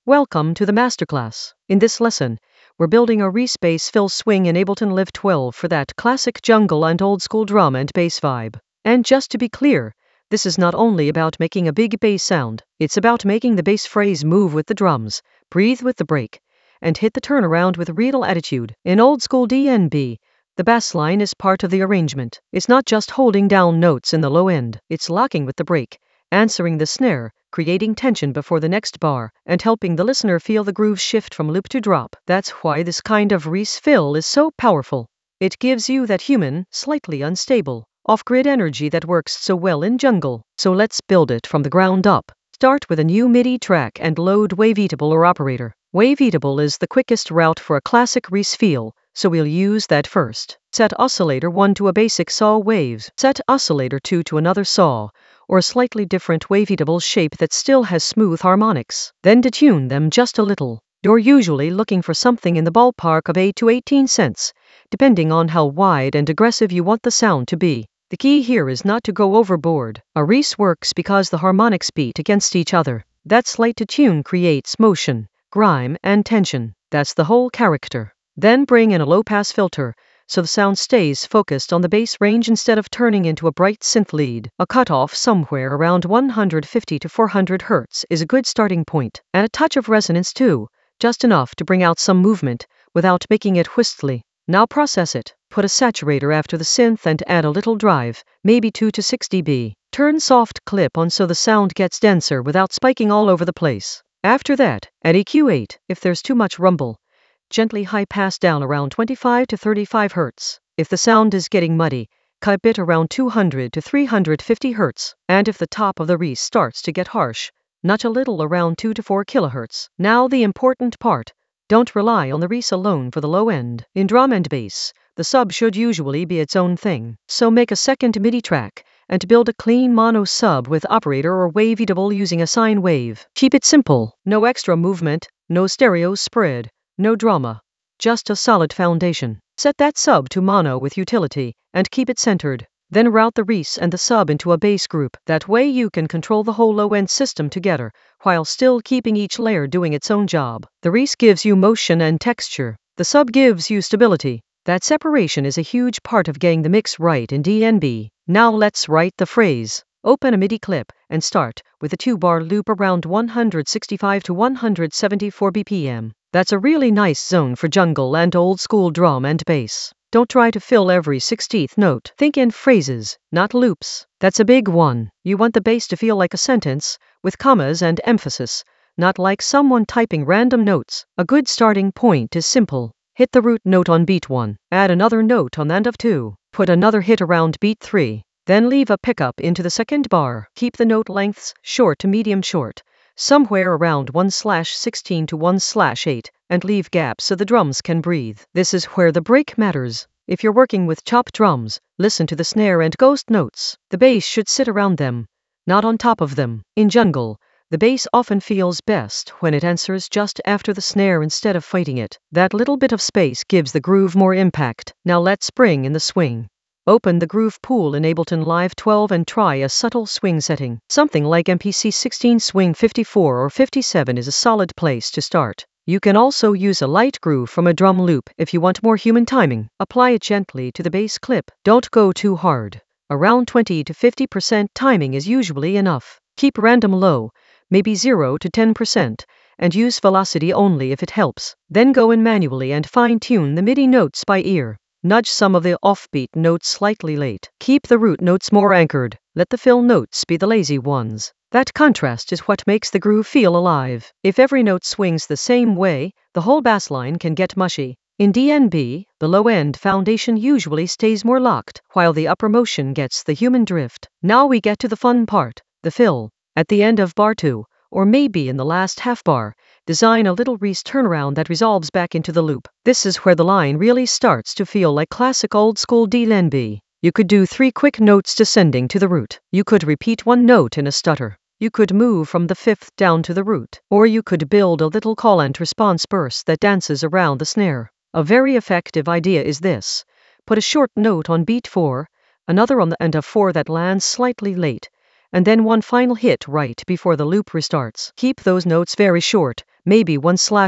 Welcome to the masterclass. In this lesson, we're building a bass fill swing in Ableton Live 12 for that classic jungle and old school drum and bass vibe. And just to be clear, this is not only about making a big bass sound, it's about making the bass phrase move with the drums, breathe with the break, and hit the turnaround with real attitude. In old school DnB, the bass line is part of the arrangement. It's not just holding down notes in the low end, it's locking with the break, answering the snare, creating tension before the next bar, and helping the listener feel the groove shift from loop to drop. That's why this kind of fill is so powerful. It gives you that human, slightly unstable, off-grid energy that works so well in jungle. So let's build it from the ground up. Start with a new MIDI track and load Waveatable or Operator. Waveatable is the quickest route for a classic fill, so we'll use that first. Set oscillator 1 to a basic saw waves. Set oscillator 2 to another saw, or a slightly different Waveatable shape that still has smooth harmonics. Then detune them just a little. You're usually looking for something in the ballpark of 8 to 18 cents, depending on how wide and aggressive you want the sound to be. The key here is not to go overboard. A works because the harmonics beat against each other. That slight detune creates motion, grime, and tension. That's the whole character. Then bring in a low-pass filter, so the sound stays focused on the bass range instead of turning into a bright synth lead. A cutoff somewhere around 150 to 400 Hz is a good starting point. And a touch of resonance too, just enough to bring out some movement, without making it whistly. Now process it. Put a saturator after the synth and add a little drive, maybe 2 to 6 dB. Turn soft clip on so the sound gets denser without spiking all over the place. After that, add EQ8 if there's too much rumble. Gently high pass down around 25 to 35 Hz. If the sound is getting muddy, cut bit around 200 to 350 Hz. And if the top of the starts to get harsh, notch a little around 2 to 4 kHz. Now the important part. Don't rely on the alone for the low end. In drum and bass, the sub should usually be its own thing. So make a second MIDI track, and build a clean mono sub with operator or Waveatable using a sine wave. Keep it simple. No extra movement, no stereo spread, no drama. Just a solid foundation. Set that sub to mono with utility, and keep it centered. Then route the and the sub into a bass group. That way you can control the whole low-end system together, while still keeping each layer doing its own job. The gives you motion and texture. The sub gives you stability. That separation is a huge part of getting the mix right in DnB. Now let's write the phrase. Open a MIDI clip, and start with a 2-bar loop around 165 to 174 BPM. That's a really nice zone for jungle and old school drum and bass. Don't try to fill every 16th note. Think in phrases, not loops. That's a big one. You want the bass to feel like a sentence, with commas and emphasis, not like someone typing random notes. A good starting point is simple. Hit the root note on beat 1. Add another note on the end of 2. Put another hit around beat 3. Then leave a pickup into the second bar. Keep the note lengths short to medium short, somewhere around 1/16 to 1/8, and leave gaps so the drums can breathe. This is where the break matters. If you're working with chopped drums, listen to the snare and ghost notes. The bass should sit around them, not on top of them. In jungle, the bass often feels best when it answers just after the snare instead of fighting it. That little bit of space gives the groove more impact. Now let's bring in the swing. Open the groove pool in Ableton Live 12 and try a subtle swing setting. Something like MPC 16 Swing 54 or 57 is a solid place to start. You can also use a light groove from a drum loop if you want more human timing. Apply it gently to the bass clip. Don't go too hard. Around 20 to 50% timing is usually enough. Keep random low, maybe 0 to 10%, and use velocity only if it helps. Then go in manually and fine-tune the MIDI notes by ear. Nudge some of the offbeat notes slightly late. Keep the root notes more anchored. Let the fill notes be the lazy ones. That contrast is what makes the groove feel alive. If every note swings the same way, the whole bass line can get mushy. In DnB, the low-end foundation usually stays more locked, while the upper motion gets the human drift. Now we get to the fun part, the fill. At the end of bar 2, or maybe in the last half bar, design a little turnaround that resolves back into the loop. This is where the line really starts to feel like classic old school DnB. You could do 3 quick notes descending to the root. You could repeat 1 note in a stutter. You could move from the 5th down to the root. Or you could build a little call and response burst that dances around the snare. A very effective idea is this. Put a short note on beat 4, another on the end of 4 that lands slightly late, and then one final hit right before the loop restarts. Keep those notes very short, maybe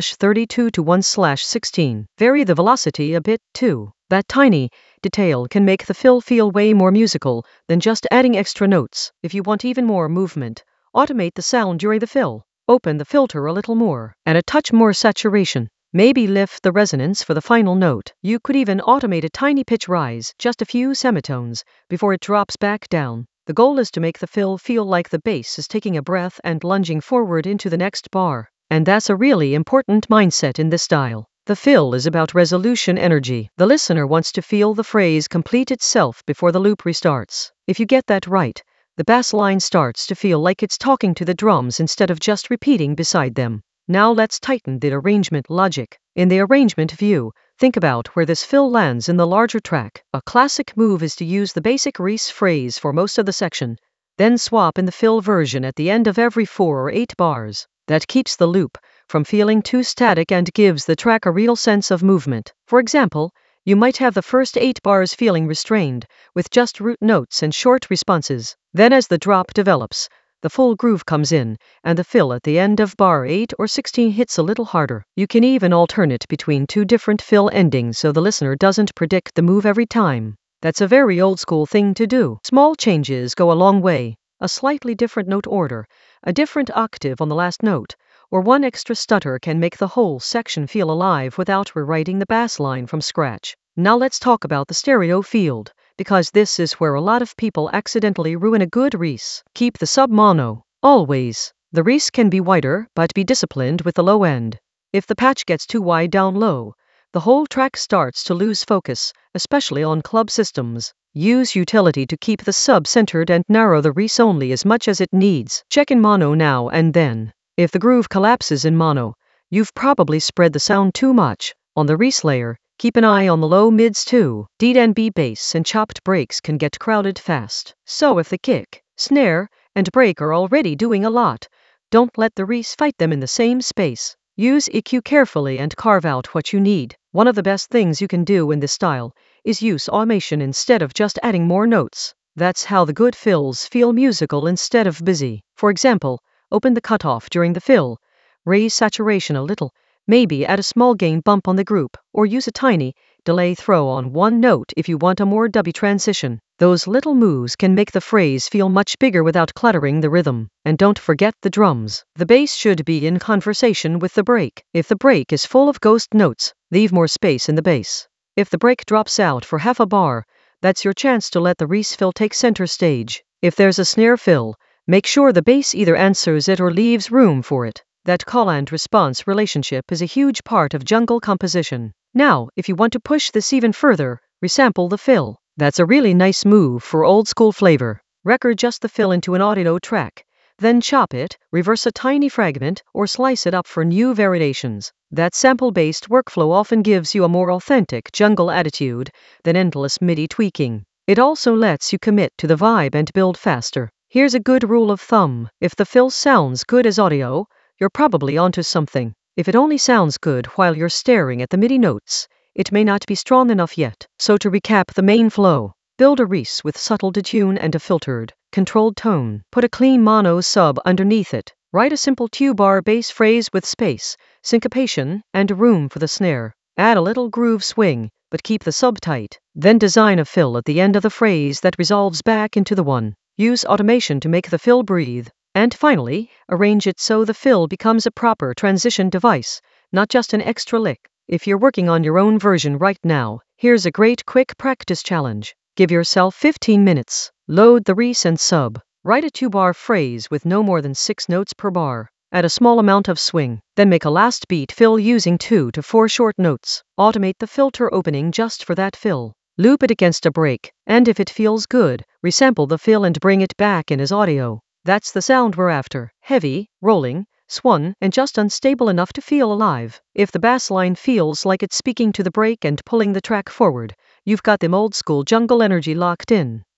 1/32 to 1/16. Vary the velocity a bit too. That tiny detail can make the fill feel way more musical than just adding extra notes. If you want even more movement, automate the sound during the fill. Open the filter a little more and a touch more saturation. Maybe lift the resonance for the final note. You could even automate a tiny pitch rise, just a few semitones, before it drops back down. The goal is to make the fill feel like the bass is taking a breath and lunging forward into the next bar. And that's a really important mindset in this style. The fill is about resolution energy. The listener wants to feel the phrase complete itself before the loop restarts. If you get that right, the bass line starts to feel like it's talking to the drums instead of just repeating beside them. Now let's tighten the arrangement logic. In the arrangement view, think about where this fill lands in the larger track. A classic move is to use the basic Reese phrase for most of the section, then swap in the fill version at the end of every 4 or 8 bars. That keeps the loop from feeling too static and gives the track a real sense of movement. For example, you might have the first 8 bars feeling restrained, with just root notes and short responses. Then as the drop develops, the full groove comes in, and the fill at the end of bar 8 or 16 hits a little harder. You can even alternate between 2 different fill endings so the listener doesn't predict the move every time. That's a very old school thing to do. Small changes go a long way. A slightly different note order, a different octave on the last note, or one extra stutter can make the whole section feel alive without rewriting the bass line from scratch. Now let's talk about the stereo field, because this is where a lot of people accidentally ruin a good Reese. Keep the sub mono, always. The Reese can be wider, but be disciplined with the low end. If the patch gets too wide down low, the whole track starts to lose focus, especially on club systems. Use utility to keep the sub centered and narrow the Reese only as much as it needs. Check in mono now and then. If the groove collapses in mono, you've probably spread the sound too much. On the Reese layer, keep an eye on the low mids too. D&B bass and chopped breaks can get crowded fast. So if the kick, snare, and break are already doing a lot, don't let the Reese fight them in the same space. Use EQ carefully and carve out what you need. One of the best things you can do in this style is use automation instead of just adding more notes. That's how the good fills feel musical instead of busy. For example, open the cutoff during the fill, raise saturation a little, maybe add a small gain bump on the group, or use a tiny delay throw on one note if you want a more dubby transition. Those little moves can make the phrase feel much bigger without cluttering the rhythm. And don't forget the drums. The bass should be in conversation with the break. If the break is full of ghost notes, leave more space in the bass. If the break drops out for half a bar, that's your chance to let the Reese fill take center stage. If there's a snare fill, make sure the bass either answers it or leaves room for it. That call and response relationship is a huge part of jungle composition. Now, if you want to push this even further, resample the fill. That's a really nice move for old school flavor. Record just the fill into an audio track, then chop it, reverse a tiny fragment, or slice it up for new variations. That sample-based workflow often gives you a more authentic jungle attitude than endless MIDI tweaking. It also lets you commit to the vibe and build faster. Here's a good rule of thumb. If the fill sounds good as audio, you're probably onto something. If it only sounds good while you're staring at the MIDI notes, it may not be strong enough yet. So to recap the main flow, build a Reese with subtle detune and a filtered, controlled tone. Put a clean mono sub underneath it. Write a simple 2-bar bass phrase with space, syncopation, and room for the snare. Add a little groove swing, but keep the sub tight. Then design a fill at the end of the phrase that resolves back into the one. Use automation to make the fill breathe. And finally, arrange it so the fill becomes a proper transition device, not just an extra lick. If you're working on your own version right now, here's a great quick practice challenge. Give yourself 15 minutes. Load the Reese and sub. Write a 2-bar phrase with no more than 6 notes per bar. Add a small amount of swing. Then make a last beat fill using 2 to 4 short notes. Automate the filter opening just for that fill. Loop it against a break, and if it feels good, resample the fill and bring it back in as audio. That's the sound we're after. Heavy, rolling, swung, and just unstable enough to feel alive. If the bass line feels like it's speaking to the break and pulling the track forward, you've got them old school jungle energy locked in.